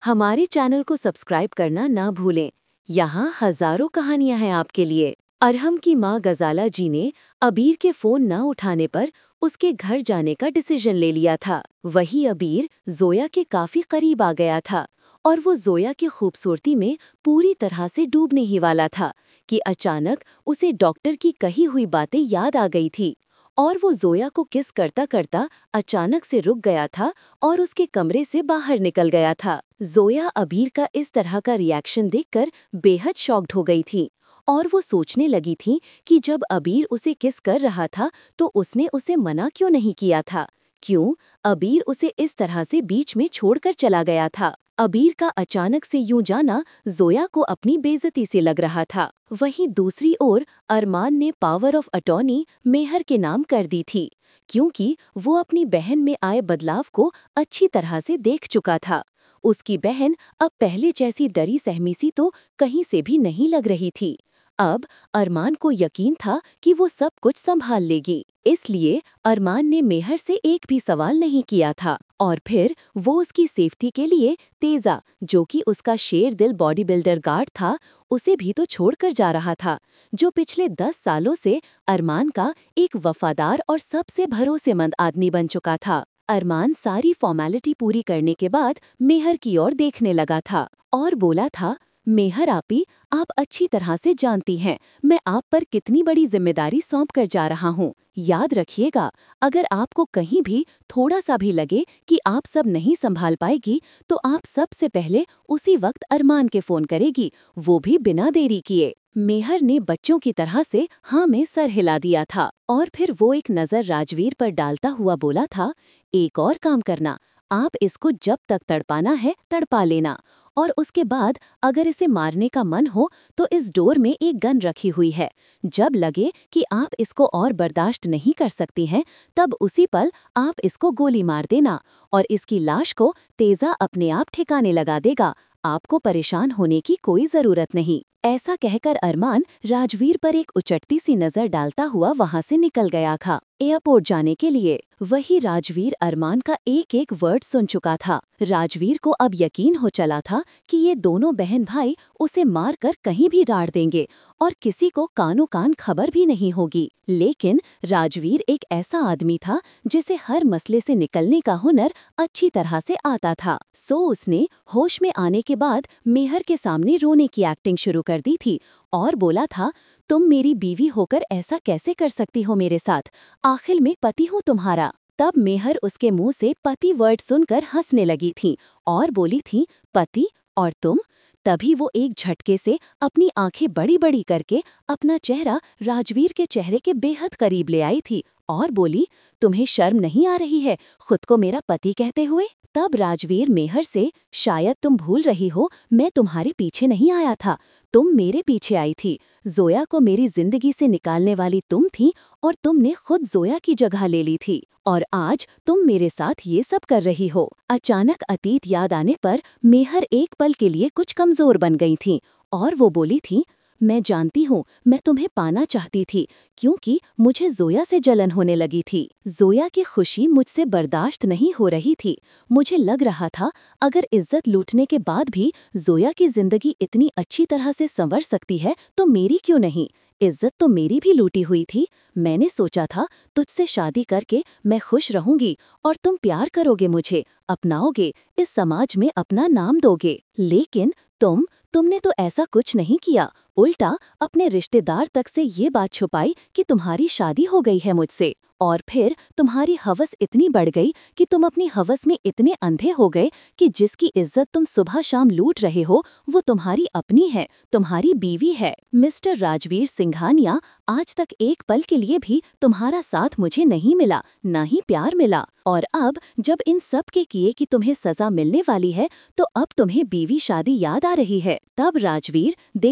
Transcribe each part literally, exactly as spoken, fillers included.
हमारे चैनल को सब्सक्राइब करना ना भूलें। यहाँ हजारों कहानियां हैं आपके लिए। अरहम की माँ गजाला जी ने अबीर के फ़ोन न उठाने पर उसके घर जाने का डिसीजन ले लिया था। वही अबीर जोया के काफ़ी करीब आ गया था और वो जोया की खूबसूरती में पूरी तरह से डूबने ही वाला था कि अचानक उसे डॉक्टर की कही हुई बातें याद आ गई थी और वो जोया को किस करता करता अचानक से रुक गया था और उसके कमरे से बाहर निकल गया था। जोया अबीर का इस तरह का रिएक्शन देखकर बेहद शॉक्ड हो गई थी और वो सोचने लगी थी कि जब अबीर उसे किस कर रहा था तो उसने उसे मना क्यों नहीं किया था। क्यों अबीर उसे इस तरह से बीच में छोड़कर चला गया था। अबीर का अचानक से यूं जाना जोया को अपनी बेइज्जती से लग रहा था। वहीं दूसरी ओर अरमान ने पावर ऑफ अटॉर्नी मेहर के नाम कर दी थी, क्योंकि वो अपनी बहन में आए बदलाव को अच्छी तरह से देख चुका था। उसकी बहन अब पहले जैसी डरी सहमी सी तो कहीं से भी नहीं लग रही थी। अब अरमान को यकीन था कि वो सब कुछ संभाल लेगी, इसलिए अरमान ने मेहर से एक भी सवाल नहीं किया था और फिर वो उसकी सेफ्टी के लिए तेजा, जो कि उसका शेर दिल बॉडी बिल्डर गार्ड था, उसे भी तो छोड़कर जा रहा था, जो पिछले दस सालों से अरमान का एक वफादार और सबसे भरोसेमंद आदमी बन चुका था। अरमान सारी फॉर्मेलिटी पूरी करने के बाद मेहर की ओर देखने लगा था और बोला था, मेहर आपी, आप अच्छी तरह से जानती हैं मैं आप पर कितनी बड़ी जिम्मेदारी सौंप कर जा रहा हूँ। याद रखिएगा, अगर आपको कहीं भी थोड़ा सा भी लगे कि आप सब नहीं संभाल पाएगी तो आप सबसे पहले उसी वक्त अरमान के फोन करेगी, वो भी बिना देरी किए। मेहर ने बच्चों की तरह से हाँ में सर हिला दिया था और फिर वो एक नज़र राजवीर पर डालता हुआ बोला था, एक और काम करना, आप इसको जब तक तड़पाना है तड़पा लेना और उसके बाद अगर इसे मारने का मन हो तो इस डोर में एक गन रखी हुई है। जब लगे कि आप इसको और बर्दाश्त नहीं कर सकती हैं तब उसी पल आप इसको गोली मार देना और इसकी लाश को तेजा अपने आप ठिकाने लगा देगा। आपको परेशान होने की कोई जरूरत नहीं। ऐसा कहकर अरमान राजवीर पर एक उचटती सी नजर डालता हुआ वहां से निकल गया था एयरपोर्ट जाने के लिए। वही राजवीर अरमान का एक एक वर्ड सुन चुका था। राजवीर को अब यकीन हो चला था कि ये दोनों बहन भाई उसे मार कर कहीं भी डाल देंगे और किसी को कानो कान खबर भी नहीं होगी। लेकिन राजवीर एक ऐसा आदमी था जिसे हर मसले से निकलने का हुनर अच्छी तरह से आता था। सो उसने होश में आने के बाद मेहर के सामने रोने की एक्टिंग शुरू कर दी थी और बोला था, तुम मेरी बीवी होकर ऐसा कैसे कर सकती हो मेरे साथ, आखिर मैं पति हूँ तुम्हारा। तब मेहर उसके मुंह से पति वर्ड सुनकर हंसने लगी थी और बोली थी, पति और तुम। तभी वो एक झटके से अपनी आंखें बड़ी बड़ी करके अपना चेहरा राजवीर के चेहरे के बेहद करीब ले आई थी और बोली, तुम्हें शर्म नहीं आ रही है खुद को मेरा पति कहते हुए। तब राजवीर मेहर से, शायद तुम भूल रही हो मैं तुम्हारे पीछे नहीं आया था, तुम मेरे पीछे आई थी। जोया को मेरी जिंदगी से निकालने वाली तुम थी और तुमने खुद जोया की जगह ले ली थी और आज तुम मेरे साथ ये सब कर रही हो। अचानक अतीत याद आने पर मेहर एक पल के लिए कुछ कमजोर बन गई थी और वो बोली थी, मैं जानती हूँ मैं तुम्हें पाना चाहती थी क्योंकि मुझे जोया से जलन होने लगी थी। जोया की खुशी मुझसे बर्दाश्त नहीं हो रही थी। मुझे लग रहा था अगर इज्जत लूटने के बाद भी जोया की जिंदगी इतनी अच्छी तरह से संवर सकती है तो मेरी क्यों नहीं। इज्जत तो मेरी भी लूटी हुई थी। मैंने सोचा था तुझसे शादी करके मैं खुश रहूंगी और तुम प्यार करोगे, मुझे अपनाओगे, इस समाज में अपना नाम दोगे। लेकिन तुम तुमने तो ऐसा कुछ नहीं किया, उल्टा अपने रिश्तेदार तक से ये बात छुपाई कि तुम्हारी शादी हो गई है मुझसे। और फिर तुम्हारी हवस इतनी बढ़ गई कि तुम अपनी हवस में इतने अंधे हो गए कि जिसकी इज्जत तुम सुबह शाम लूट रहे हो वो तुम्हारी अपनी है, तुम्हारी बीवी है। मिस्टर राजवीर सिंघानिया, आज तक एक पल के लिए भी तुम्हारा साथ मुझे नहीं मिला, न ही प्यार मिला और अब जब इन सब के किए कि तुम्हें सजा मिलने वाली है तो अब तुम्हें बीवी शादी याद आ रही है। तब राजवीर, देखो मेहर,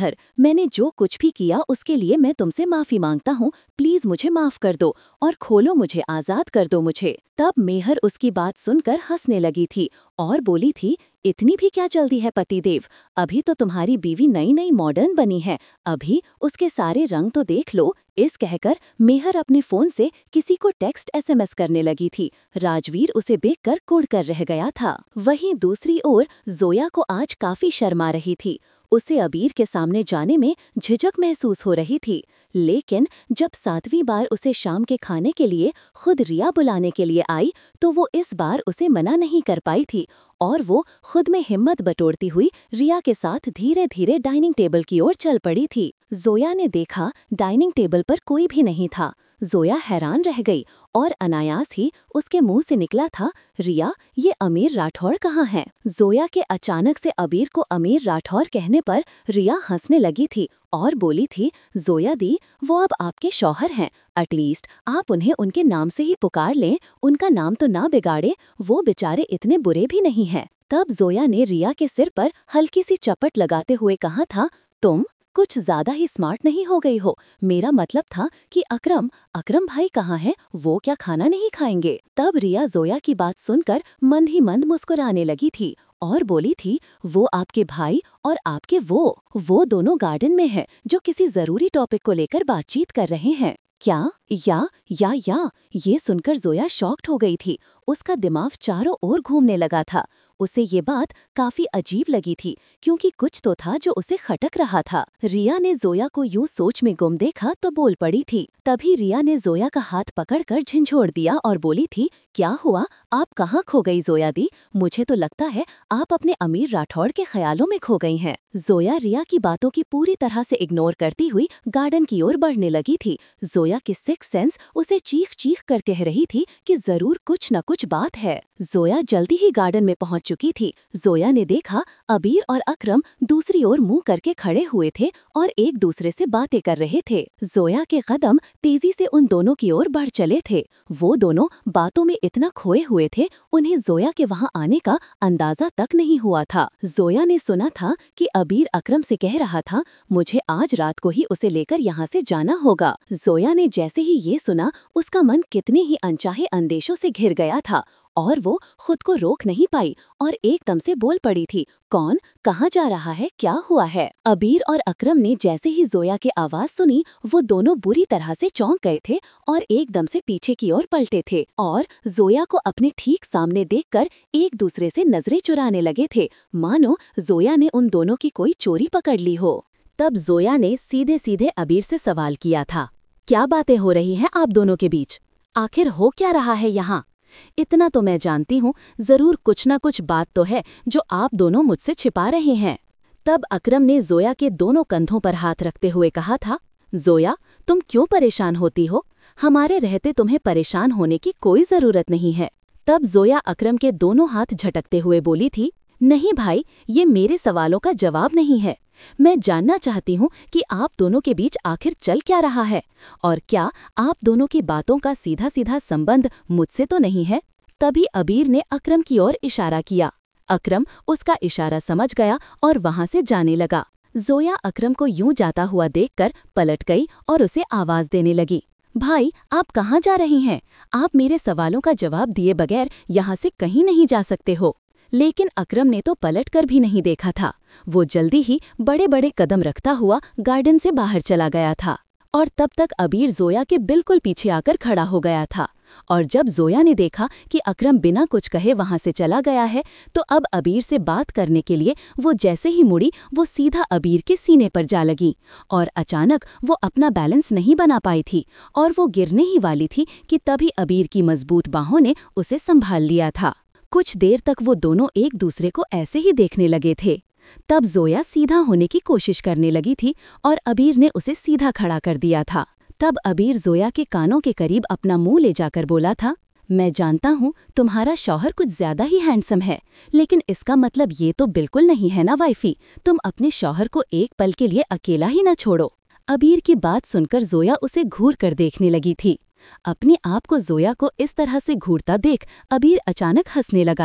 मेहर, मैंने जो कुछ भी किया उसके लिए मैं तुमसे माफ़ी मांगता हूँ, प्लीज़ मुझे माफ़ कर दो और खोलो मुझे, आज़ाद कर दो मुझे। तब मेहर उसकी बात सुनकर हंसने लगी थी और बोली थी, इतनी भी क्या जल्दी है पतिदेव, अभी तो तुम्हारी बीवी नई नई मॉडर्न बनी है, अभी उसके सारे रंग तो देख लो। इस कहकर मेहर अपने फ़ोन से किसी को टेक्स्ट एसएमएस करने लगी थी। राजवीर उसे देखकर कुढ़ कर रह गया था। वहीं दूसरी ओर जोया को आज काफ़ी शर्मा रही थी। उसे अबीर के सामने जाने में झिझक महसूस हो रही थी, लेकिन जब सातवीं बार उसे शाम के खाने के लिए खुद रिया बुलाने के लिए आई तो वो इस बार उसे मना नहीं कर पाई थी और वो खुद में हिम्मत बटोरती हुई रिया के साथ धीरे धीरे डाइनिंग टेबल की ओर चल पड़ी थी। जोया ने देखा डाइनिंग टेबल पर कोई भी नहीं था। जोया हैरान रह गई और अनायास ही उसके मुंह से निकला था, रिया, ये अमीर राठौड़ कहाँ है? जोया के अचानक से अबीर को अमीर राठौड़ कहने पर रिया हंसने लगी थी और बोली थी, जोया दी, वो अब आपके शौहर हैं, एटलीस्ट आप उन्हें उनके नाम से ही पुकार लें, उनका नाम तो ना बिगाड़े, वो बेचारे इतने बुरे भी नहीं हैं। तब जोया ने रिया के सिर पर हल्की सी चपट लगाते हुए कहा था, तुम कुछ ज्यादा ही स्मार्ट नहीं हो गई हो? मेरा मतलब था कि अकरम अकरम भाई कहाँ हैं? वो क्या खाना नहीं खाएंगे? तब रिया जोया की बात सुनकर मंद ही मंद मुस्कुराने लगी थी और बोली थी, वो आपके भाई और आपके वो वो दोनों गार्डन में हैं, जो किसी जरूरी टॉपिक को लेकर बातचीत कर रहे हैं। क्या? या या या ये सुनकर जोया शॉक्ड हो गई थी। उसका दिमाग चारों ओर घूमने लगा था। उसे ये बात काफी अजीब लगी थी, क्योंकि कुछ तो था जो उसे खटक रहा था। रिया ने जोया को यूं सोच में गुम देखा तो बोल पड़ी थी। तभी रिया ने जोया का हाथ पकड़कर झिंझोड़ दिया और बोली थी, क्या हुआ? आप कहाँ खो गई जोया दी? मुझे तो लगता है आप अपने अमीर राठौड़ के ख्यालों में खो गई हैं। जोया रिया की बातों की पूरी तरह से इग्नोर करती हुई गार्डन की ओर बढ़ने लगी थी। जोया की सिक्स सेंस उसे चीख चीख कर कह रही थी कि जरूर कुछ न कुछ बात है। जोया जल्दी ही गार्डन में पहुंच चुकी थी। जोया ने देखा अबीर और अकरम दूसरी ओर मुंह करके खड़े हुए थे और एक दूसरे से बातें कर रहे थे। जोया के कदम तेजी से उन दोनों की ओर बढ़ चले थे। वो दोनों बातों में इतना खोए हुए थे, उन्हें जोया के वहां आने का अंदाजा तक नहीं हुआ था। जोया ने सुना था कि अबीर अकरम से कह रहा था, मुझे आज रात को ही उसे लेकर यहाँ से जाना होगा। जोया ने जैसे ही ये सुना, उसका मन कितने ही अनचाहे अंदेशों से घिर गया था और वो खुद को रोक नहीं पाई और एकदम से बोल पड़ी थी, कौन? कहाँ जा रहा है? क्या हुआ है? अबीर और अकरम ने जैसे ही जोया की आवाज सुनी, वो दोनों बुरी तरह से चौंक गए थे और एकदम से पीछे की ओर पलटे थे और जोया को अपने ठीक सामने देखकर एक दूसरे से नजरें चुराने लगे थे, मानो जोया ने उन दोनों की कोई चोरी पकड़ ली हो। तब जोया ने सीधे सीधे अबीर से सवाल किया था, क्या बातें हो रही हैं आप दोनों के बीच? आखिर हो क्या रहा है यहाँ? इतना तो मैं जानती हूँ, जरूर कुछ ना कुछ बात तो है जो आप दोनों मुझसे छिपा रहे हैं। तब अकरम ने जोया के दोनों कंधों पर हाथ रखते हुए कहा था, जोया, तुम क्यों परेशान होती हो? हमारे रहते तुम्हें परेशान होने की कोई जरूरत नहीं है। तब जोया अकरम के दोनों हाथ झटकते हुए बोली थी, नहीं भाई, ये मेरे सवालों का जवाब नहीं है। मैं जानना चाहती हूँ कि आप दोनों के बीच आखिर चल क्या रहा है और क्या आप दोनों की बातों का सीधा सीधा संबंध मुझसे तो नहीं है? तभी अबीर ने अकरम की ओर इशारा किया। अकरम उसका इशारा समझ गया और वहां से जाने लगा। जोया अकरम को यूं जाता हुआ देखकर पलट गई और उसे आवाज देने लगी, भाई, आप कहाँ जा रही हैं? आप मेरे सवालों का जवाब दिए बगैर यहाँ से कहीं नहीं जा सकते हो। लेकिन अकरम ने तो पलटकर भी नहीं देखा था। वो जल्दी ही बड़े बड़े कदम रखता हुआ गार्डन से बाहर चला गया था और तब तक अबीर जोया के बिल्कुल पीछे आकर खड़ा हो गया था। और जब जोया ने देखा कि अकरम बिना कुछ कहे वहां से चला गया है, तो अब अबीर से बात करने के लिए वो जैसे ही मुड़ी, वो सीधा अबीर के सीने पर जा लगी और अचानक वो अपना बैलेंस नहीं बना पाई थी और वो गिरने ही वाली थी कि तभी अबीर की मजबूत बाहों ने उसे संभाल लिया था। कुछ देर तक वो दोनों एक दूसरे को ऐसे ही देखने लगे थे। तब जोया सीधा होने की कोशिश करने लगी थी और अबीर ने उसे सीधा खड़ा कर दिया था। तब अबीर जोया के कानों के करीब अपना मुंह ले जाकर बोला था, मैं जानता हूँ तुम्हारा शौहर कुछ ज्यादा ही हैंडसम है, लेकिन इसका मतलब ये तो बिल्कुल नहीं है ना वाइफी, तुम अपने शौहर को एक पल के लिए अकेला ही न छोड़ो। अबीर की बात सुनकर जोया उसे घूर कर देखने लगी थी। अपने आप को जोया को इस तरह से घूरता देख अबीर अचानक हंसने लगा था।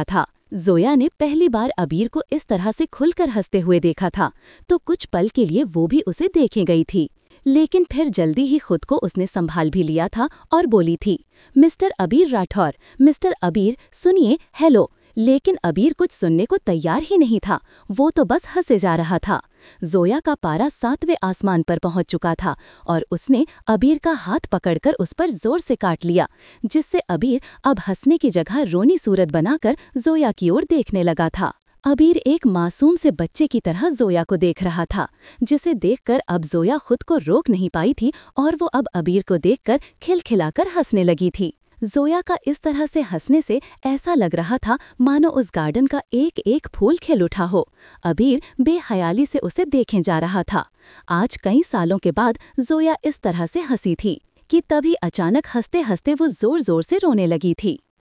जोया ने पहली बार अबीर को इस तरह से खुलकर हंसते हुए देखा था, तो कुछ पल के लिए वो भी उसे देखे गई थी। लेकिन फिर जल्दी ही खुद को उसने संभाल भी लिया था और बोली थी, मिस्टर अबीर राठौर, मिस्टर अबीर सुनिए, हेलो। लेकिन अबीर कुछ सुनने को तैयार ही नहीं था, वो तो बस हंसे जा रहा था। जोया का पारा सातवें आसमान पर पहुंच चुका था और उसने अबीर का हाथ पकड़कर उस पर जोर से काट लिया, जिससे अबीर अब हंसने की जगह रोनी सूरत बनाकर जोया की ओर देखने लगा था। अबीर एक मासूम से बच्चे की तरह जोया को देख रहा था, जिसे देखकर अब जोया खुद को रोक नहीं पाई थी और वो अब अबीर को देखकर खिलखिलाकर हंसने लगी थी। जोया का इस तरह से हंसने से ऐसा लग रहा था मानो उस गार्डन का एक एक फूल खिल उठा हो। अबीर बेहयाली से उसे देखे जा रहा था। आज कई सालों के बाद जोया इस तरह से हंसी थी कि तभी अचानक हंसते हंसते वो जोर जोर से रोने लगी थी।